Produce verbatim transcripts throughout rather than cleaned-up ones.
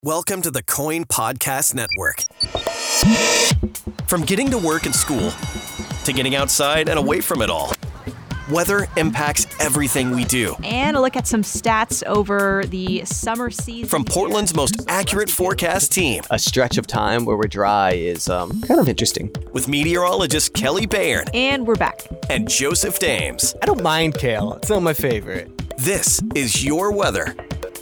Welcome to the Coin Podcast Network. From getting to work and school, to getting outside and away from it all, weather impacts everything we do. And a look at some stats over the summer season. From Portland's most accurate forecast team. A stretch of time where we're dry is um, kind of interesting. With meteorologist Kelly Bayern. And we're back. And Joseph Dames. I don't mind kale. It's not my favorite. This is your weather.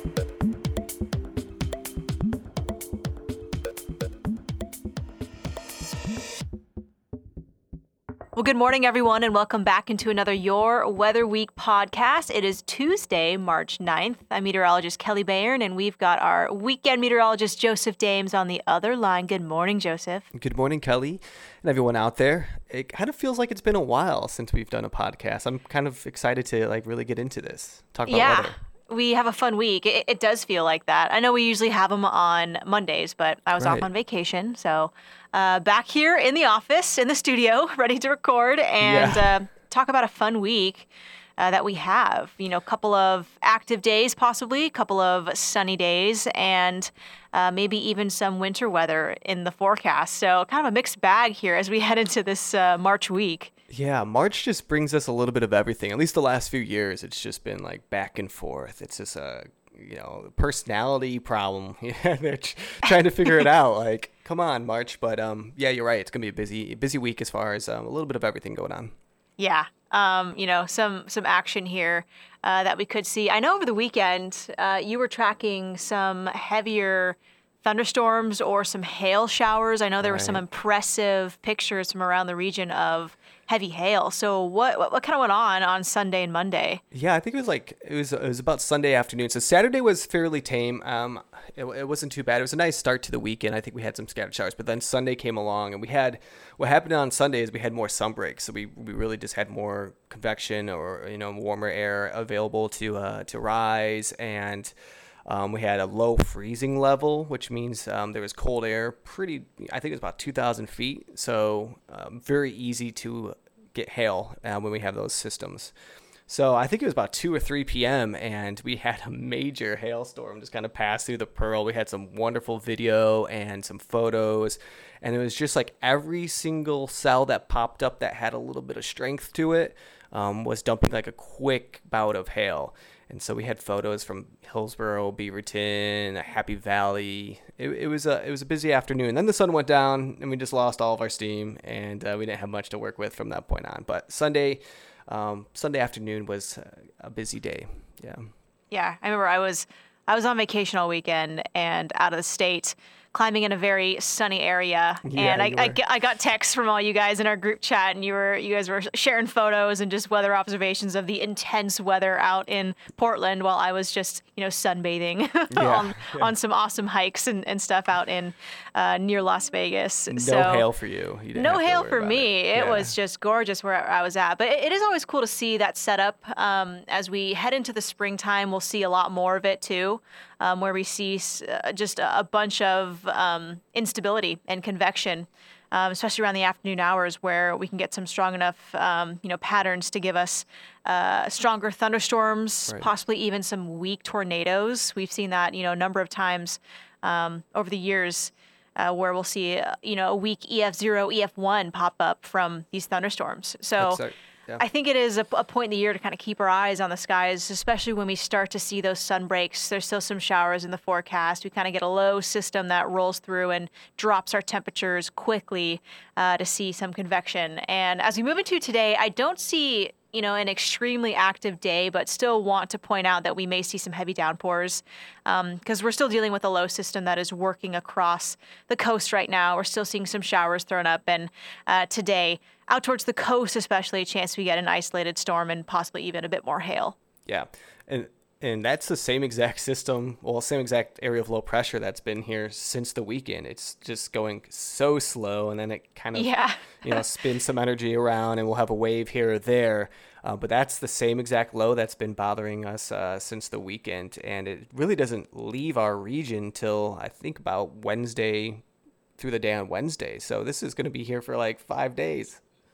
Well, good morning, everyone, and welcome back into another Your Weather Week podcast. It is Tuesday, March ninth. I'm meteorologist Kelly Bayern, and we've got our weekend meteorologist Joseph Dames on the other line. Good morning, Joseph. Good morning, Kelly, and everyone out there. It kind of feels like it's been a while since we've done a podcast. I'm kind of excited to like really get into this, talk about yeah. weather. We have a fun week. It, it does feel like that. I know we usually have them on Mondays, but I was Right. off on vacation. So uh, back here in the office, in the studio, ready to record and Yeah. uh, talk about a fun week uh, that we have. You know, a couple of active days, possibly, a couple of sunny days, and uh, maybe even some winter weather in the forecast. So kind of a mixed bag here as we head into this uh, March week. Yeah, March just brings us a little bit of everything. At least the last few years, it's just been like back and forth. It's just a, you know, personality problem. Yeah, they're tr- trying to figure it out. Like, come on, March. But um, yeah, you're right. It's gonna be a busy, busy week as far as um, a little bit of everything going on. Yeah, um, you know, some some action here uh, that we could see. I know over the weekend uh, you were tracking some heavier thunderstorms or some hail showers. I know there were some Right. impressive pictures from around the region of heavy hail. So what what, what kind of went on on Sunday and Monday? Yeah, I think it was like it was it was about Sunday afternoon. So Saturday was fairly tame. Um, it, it wasn't too bad. It was a nice start to the weekend. I think we had some scattered showers, but then Sunday came along, and we had what happened on Sunday is we had more sun breaks. So we, we really just had more convection or you know warmer air available to uh, to rise, and um, we had a low freezing level, which means um, there was cold air. Pretty, I think it was about two thousand feet. So um, very easy to get hail uh, when we have those systems. So I think it was about two or three p.m. and we had a major hailstorm just kind of pass through the Pearl. We had some wonderful video and some photos, and it was just like every single cell that popped up that had a little bit of strength to it um, was dumping like a quick bout of hail. And so we had photos from Hillsborough, Beaverton, Happy Valley. It, it was a it was a busy afternoon. Then the sun went down, and we just lost all of our steam, and uh, we didn't have much to work with from that point on. But Sunday, um, Sunday afternoon was a busy day. Yeah. Yeah, I remember I was I was on vacation all weekend and out of the state, climbing in a very sunny area, Yeah, and I, you I, were. g- I got texts from all you guys in our group chat, and you were you guys were sharing photos and just weather observations of the intense weather out in Portland, while I was just you know sunbathing on, yeah. on some awesome hikes and, and stuff out in uh, near Las Vegas. No so, hail for you. you didn't No have to hail worry for about me. It, Yeah. was just gorgeous where I was at. But it, it is always cool to see that setup. Um, as we head into the springtime, we'll see a lot more of it too, um, where we see s- uh, just a, a bunch of um, instability and convection, um, especially around the afternoon hours, where we can get some strong enough, um, you know, patterns to give us uh, stronger thunderstorms, Right. possibly even some weak tornadoes. We've seen that, you know, a number of times um, over the years. Uh, where we'll see, uh, you know, a weak E F zero, E F one pop up from these thunderstorms. So That's, uh, yeah. I think it is a, a point in the year to kind of keep our eyes on the skies, especially when we start to see those sun breaks. There's still some showers in the forecast. We kind of get a low system that rolls through and drops our temperatures quickly uh, to see some convection. And as we move into today, I don't see you know, an extremely active day, but still want to point out that we may see some heavy downpours because um, we're still dealing with a low system that is working across the coast right now. We're still seeing some showers thrown up. And uh, today, out towards the coast especially, a chance we get an isolated storm and possibly even a bit more hail. Yeah. And and that's the same exact system, well, same exact area of low pressure that's been here since the weekend. It's just going so slow, and then it kind of, Yeah. you know, spins some energy around, and we'll have a wave here or there. Uh, but that's the same exact low that's been bothering us uh, since the weekend, and it really doesn't leave our region till I think about Wednesday through the day on Wednesday. So this is going to be here for like five days.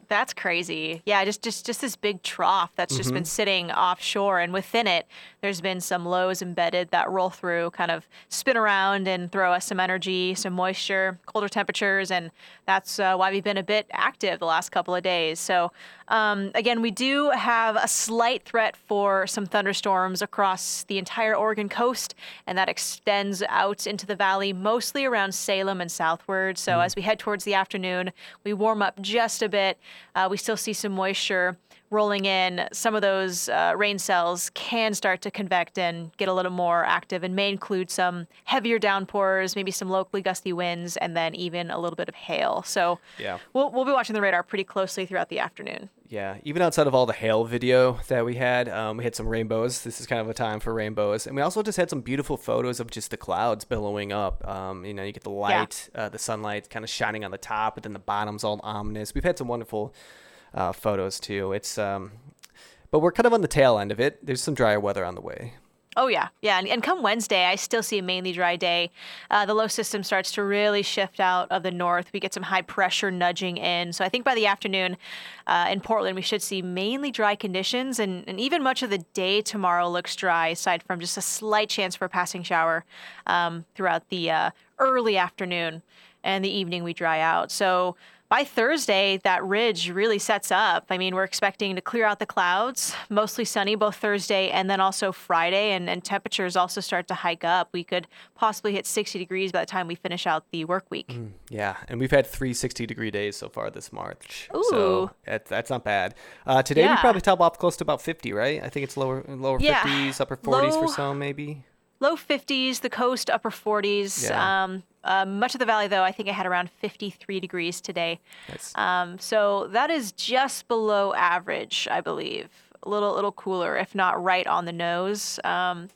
That's crazy. Yeah, just just just this big trough that's just Mm-hmm. been sitting offshore, and within it, there's been some lows embedded that roll through, kind of spin around and throw us some energy, some moisture, colder temperatures, and that's uh, why we've been a bit active the last couple of days. So um, again, we do have a slight threat for some thunderstorms across the entire Oregon coast, and that extends out into the valley, mostly around Salem and southward. So as we head towards the afternoon, we warm up just a bit. Uh, we still see some moisture rolling in. Some of those uh, rain cells can start to convect and get a little more active, and may include some heavier downpours, maybe some locally gusty winds, and then even a little bit of hail. So Yeah. we'll, we'll be watching the radar pretty closely throughout the afternoon. Yeah, even outside of all the hail video that we had, um, we had some rainbows. This is kind of a time for rainbows. And we also just had some beautiful photos of just the clouds billowing up. Um, you know, you get the light, uh, the sunlight kind of shining on the top, but then the bottom's all ominous. We've had some wonderful uh, photos too. It's, um, but we're kind of on the tail end of it. There's some drier weather on the way. Oh, yeah. Yeah. And, and come Wednesday, I still see a mainly dry day. Uh, the low system starts to really shift out of the north. We get some high pressure nudging in. So I think by the afternoon uh, in Portland, we should see mainly dry conditions. And, and even much of the day tomorrow looks dry, aside from just a slight chance for a passing shower um, throughout the uh, early afternoon. And the evening we dry out. So by Thursday, that ridge really sets up. I mean, we're expecting to clear out the clouds, mostly sunny both Thursday and then also Friday, and, and temperatures also start to hike up. We could possibly hit sixty degrees by the time we finish out the work week. Mm, yeah, and we've had three sixty-degree days so far this March. Ooh. So that, that's not bad. Uh, today Yeah. we probably top off close to about fifty, right? I think it's lower lower Yeah. fifties, upper forties Low- for some maybe. Low fifties, the coast, upper forties. Yeah. Um, uh, much of the valley, though, I think I had around fifty-three degrees today. That's, Um, so that is just below average, I believe. A little, little cooler, if not right on the nose. Um,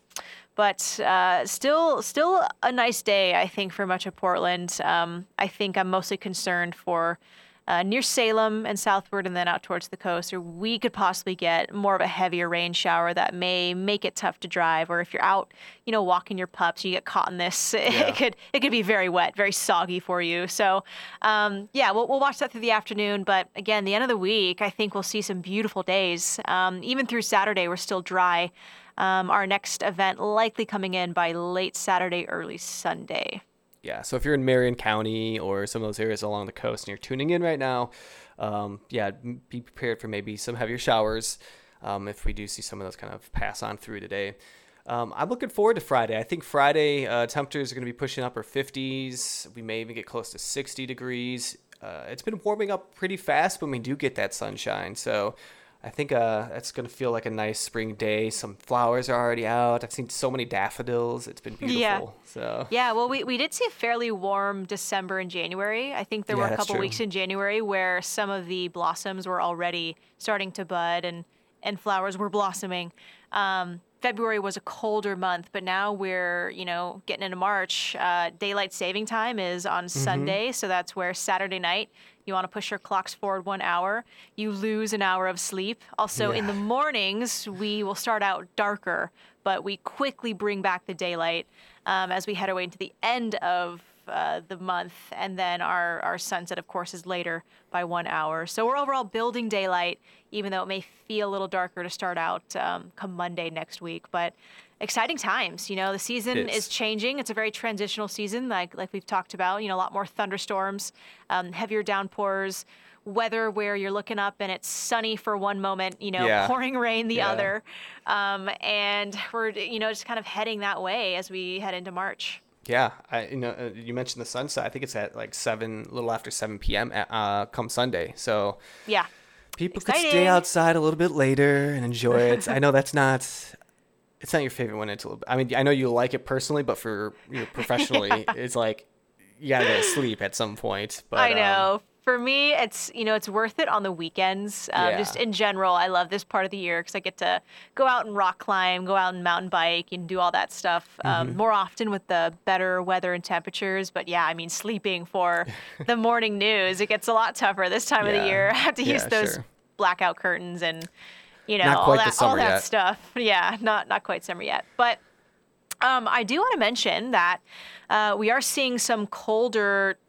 but uh, still, still a nice day, I think, for much of Portland. Um, I think I'm mostly concerned for uh, near Salem and southward, and then out towards the coast, or we could possibly get more of a heavier rain shower that may make it tough to drive. Or if you're out, you know, walking your pups, you get caught in this, Yeah. it could it could be very wet, very soggy for you. So, um, yeah, we'll we'll watch that through the afternoon. But again, the end of the week, I think we'll see some beautiful days. Um, even through Saturday, we're still dry. Um, our next event likely coming in by late Saturday, early Sunday. yeah, so if you're in Marion County or some of those areas along the coast and you're tuning in right now, um, yeah, m- be prepared for maybe some heavier showers um, if we do see some of those kind of pass on through today. Um, I'm looking forward to Friday. I think Friday uh, temperatures are going to be pushing upper fifties. We may even get close to sixty degrees. Uh, it's been warming up pretty fast when we do get that sunshine. So I think uh, that's going to feel like a nice spring day. Some flowers are already out. I've seen so many daffodils. It's been beautiful. Yeah. So Yeah, well, we, we did see a fairly warm December and January. I think there Yeah, were a that's couple true. weeks in January where some of the blossoms were already starting to bud and, and flowers were blossoming. Um, February was a colder month, but now we're, you know, getting into March. Uh, daylight saving time is on Mm-hmm. Sunday, so that's where Saturday night you want to push your clocks forward one hour. You lose an hour of sleep. Also, in Yeah. the mornings, we will start out darker, but we quickly bring back the daylight um, as we head away into the end of uh, the month. And then our, our sunset, of course, is later by one hour. So we're overall building daylight, even though it may feel a little darker to start out um, come Monday next week. But exciting times. You know, the season It is. is changing. It's a very transitional season, like like we've talked about. You know, a lot more thunderstorms, um, heavier downpours, weather where you're looking up and it's sunny for one moment, you know, Yeah. pouring rain the Yeah. other. Um, and we're, you know, just kind of heading that way as we head into March. yeah, I you know uh, you mentioned the sunset. I think it's at like seven, a little after seven p.m. At, uh, come Sunday. So Yeah. people could Exciting. stay outside a little bit later and enjoy it. I know that's not. It's not your favorite one until. I mean, I know you like it personally, but for you know, professionally, it's like you gotta go to sleep at some point. But, I um, know. For me, it's, you know, it's worth it on the weekends. Um, Yeah. Just in general, I love this part of the year because I get to go out and rock climb, go out and mountain bike and do all that stuff um, Mm-hmm. more often with the better weather and temperatures. But yeah, I mean, sleeping for the morning news, it gets a lot tougher this time of Yeah. the year. I have to use Yeah, those sure. blackout curtains and, you know, Not all quite the that, all summer that yet. stuff. Yeah, not, not quite summer yet. But Um, I do want to mention that uh, we are seeing some colder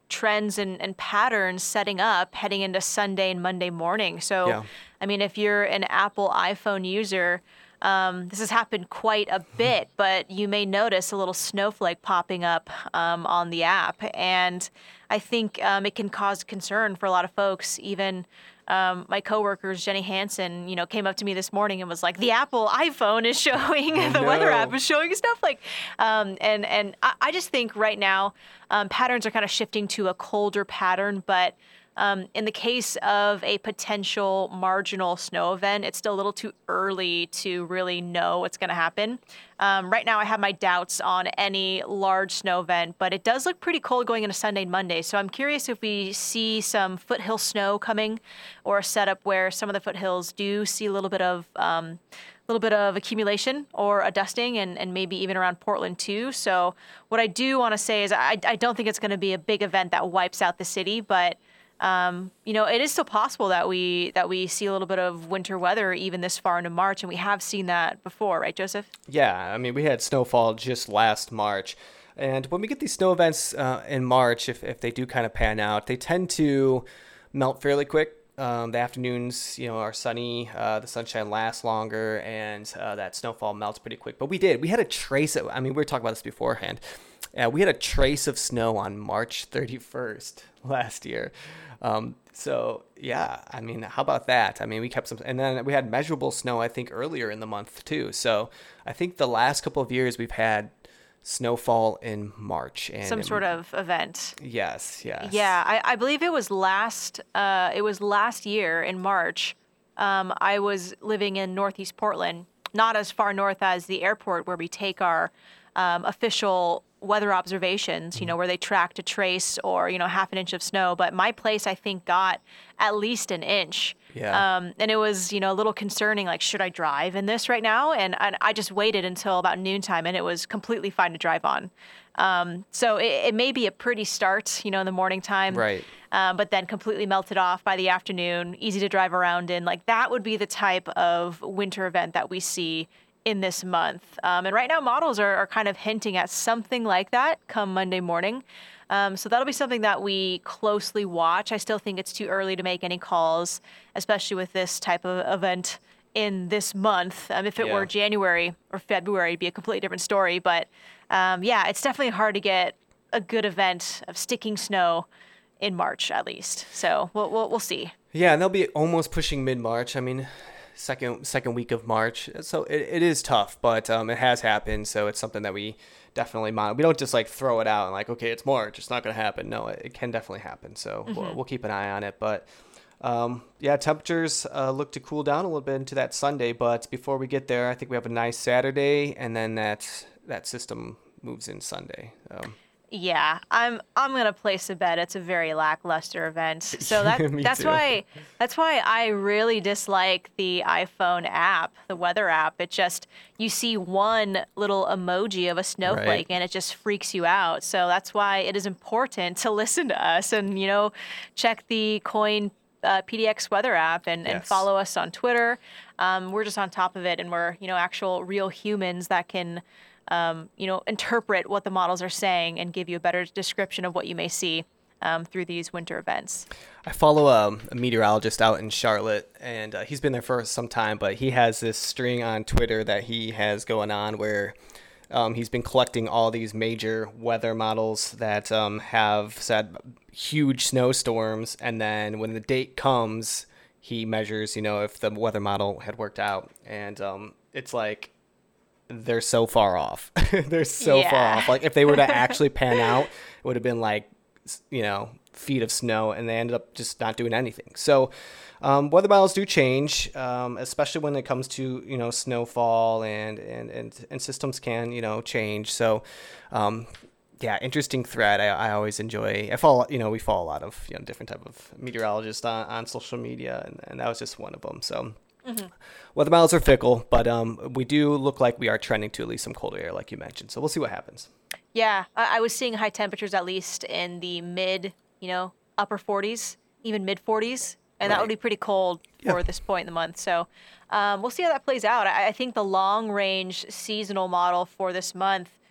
trends and, and patterns setting up heading into Sunday and Monday morning. So, Yeah. I mean, if you're an Apple iPhone user, um, this has happened quite a bit, but you may notice a little snowflake popping up um, on the app. And I think um, it can cause concern for a lot of folks. Even um, my coworkers, Jenny Hansen, you know, came up to me this morning and was like, the Apple iPhone is showing, Oh, the weather no. app is showing a snowflake. Um, and and I, I just think right now um, patterns are kind of shifting to a colder pattern, but Um, in the case of a potential marginal snow event, it's still a little too early to really know what's going to happen. Um, right now, I have my doubts on any large snow event, but it does look pretty cold going into Sunday and Monday. So I'm curious if we see some foothill snow coming, or a setup where some of the foothills do see a little bit of um, little bit of accumulation or a dusting, and, and maybe even around Portland too. So what I do want to say is I, I don't think it's going to be a big event that wipes out the city, but Um, you know, it is still possible that we that we see a little bit of winter weather even this far into March, and we have seen that before, right, Joseph? Yeah, I mean, we had snowfall just last March. And when we get these snow events uh, in March, if, if they do kind of pan out, they tend to melt fairly quick. Um, the afternoons, you know, are sunny, uh, the sunshine lasts longer, and uh, that snowfall melts pretty quick. But we did. We had a trace of, I mean, we were talking about this beforehand. Uh, we had a trace of snow on March thirty-first last year. Um, so, yeah, I mean, how about that? I mean, we kept some, and then we had measurable snow, I think, earlier in the month, too. So I think the last couple of years we've had snowfall in March. And Some sort of event. Yes, yes. Yeah, I, I believe it was last. Uh, it was last year in March. Um, I was living in Northeast Portland, not as far north as the airport where we take our um, official weather observations, you know, where they track to trace or, you know, half an inch of snow. But my place, I think, got at least an inch. Yeah. Um, and it was, you know, a little concerning, like, should I drive in this right now? And, and I just waited until about noontime, and it was completely fine to drive on. Um, so it, it may be a pretty start, you know, in the morning time. Right. Um, but then completely melted off by the afternoon, easy to drive around in. Like, that would be the type of winter event that we see in this month. Um, and right now, models are, are kind of hinting at something like that come Monday morning. Um, so that'll be something that we closely watch. I still think it's too early to make any calls, especially with this type of event in this month. Um, if it Yeah. were January or February, it'd be a completely different story. But um, yeah, it's definitely hard to get a good event of sticking snow in March, at least. So we'll we'll, we'll see. Yeah, and they'll be almost pushing mid-March. I mean, second second week of March. So it, it is tough, but um, it has happened. So it's something that we definitely monitor. We don't just like throw it out and like, okay, it's March, it's not going to happen. No, it, it can definitely happen. So Mm-hmm. we'll, we'll keep an eye on it. But um, yeah, temperatures uh, look to cool down a little bit into that Sunday. But before we get there, I think we have a nice Saturday, and then that that system moves in Sunday. Um, Yeah, I'm I'm gonna place a bet it's a very lackluster event. So that Me that's too. why that's why I really dislike the iPhone app, the weather app. It just you see one little emoji of a snowflake Right. and it just freaks you out. So that's why it is important to listen to us and, you know, check the Coin uh, P D X weather app and, and Yes. follow us on Twitter. Um, we're just on top of it, and we're, you know, actual real humans that can Um, you know, interpret what the models are saying and give you a better description of what you may see um, through these winter events. I follow a, a meteorologist out in Charlotte, and uh, he's been there for some time, but he has this string on Twitter that he has going on where um, he's been collecting all these major weather models that um, have said huge snowstorms, and then when the date comes, he measures, you know, if the weather model had worked out, and um, it's like, they're so far off. They're so Yeah. far off. Like if they were to actually pan out, it would have been like, s- you know, feet of snow, and they ended up just not doing anything. So um, weather models do change, um, especially when it comes to, you know, snowfall and, and, and, and systems can, you know, change. So um, yeah, interesting thread. I, I always enjoy, I follow, you know, we follow a lot of, you know, different type of meteorologists on, on social media, and, and that was just one of them. So Mm-hmm. weather models are fickle, but um, we do look like we are trending to at least some colder air, like you mentioned. So we'll see what happens. Yeah, I, I was seeing high temperatures at least in the mid, you know, upper forties, even mid forties, and that Right. would be pretty cold for Yeah. this point in the month. So um, we'll see how that plays out. I, I think the long range seasonal model for this month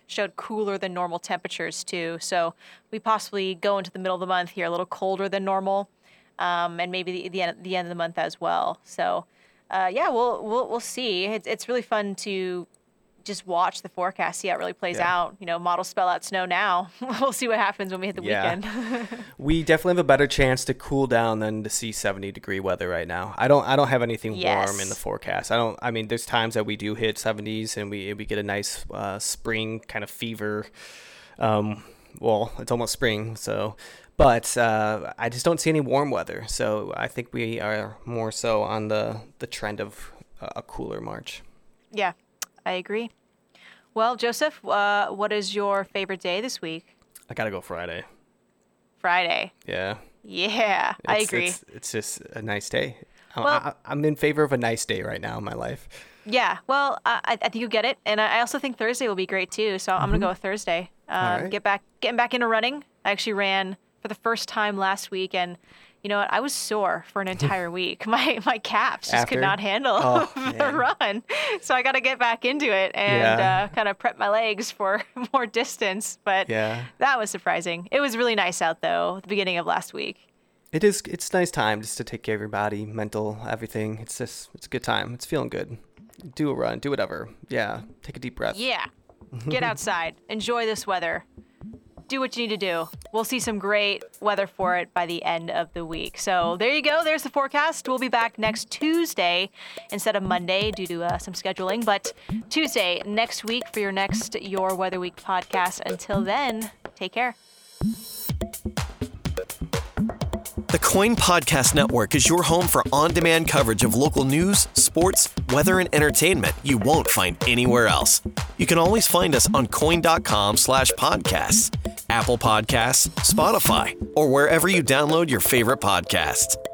showed cooler than normal temperatures too. So we possibly go into the middle of the month here a little colder than normal, um, and maybe the, the, end, the end of the month as well. So uh, yeah, we'll, we'll, we'll see. It's, it's really fun to just watch the forecast, see how it really plays Yeah. out. You know, models spell out snow now. We'll see what happens when we hit the Yeah. weekend. We definitely have a better chance to cool down than to see seventy degree weather right now. I don't I don't have anything Yes. warm in the forecast. I don't I mean there's times that we do hit seventies and we we get a nice uh, spring kind of fever. Um well, it's almost spring, so but uh, I just don't see any warm weather. So I think we are more so on the the trend of uh, a cooler March. Yeah, I agree. Well, Joseph, uh, what is your favorite day this week? I got to go Friday. Friday. Yeah. Yeah, I It's- agree. It's, it's just a nice day. I- Well- I, I'm in favor of a nice day right now in my life. Yeah, well, I, I think you get it, and I I also think Thursday will be great too. So I'm gonna go with Thursday. Um, All right. Get back, getting back into running. I actually ran for the first time last week, and you know what? I was sore for an entire week. My my calves just After? could not handle Oh, the man. run, so I got to get back into it and Yeah. uh, kind of prep my legs for more distance. But Yeah. that was surprising. It was really nice out though at the beginning of last week. It is. It's a nice time just to take care of your body, mental, everything. It's just, it's a good time. It's feeling good. Do a run, do whatever. Yeah. Take a deep breath. Yeah. Get outside. Enjoy this weather. Do what you need to do. We'll see some great weather for it by the end of the week. So there you go. There's the forecast. We'll be back next Tuesday instead of Monday due to uh, some scheduling. But Tuesday next week for your next Your Weather Week podcast. Until then, take care. The Coin Podcast Network is your home for on-demand coverage of local news, sports, weather, and entertainment you won't find anywhere else. You can always find us on coin.com slash podcasts, Apple Podcasts, Spotify, or wherever you download your favorite podcasts.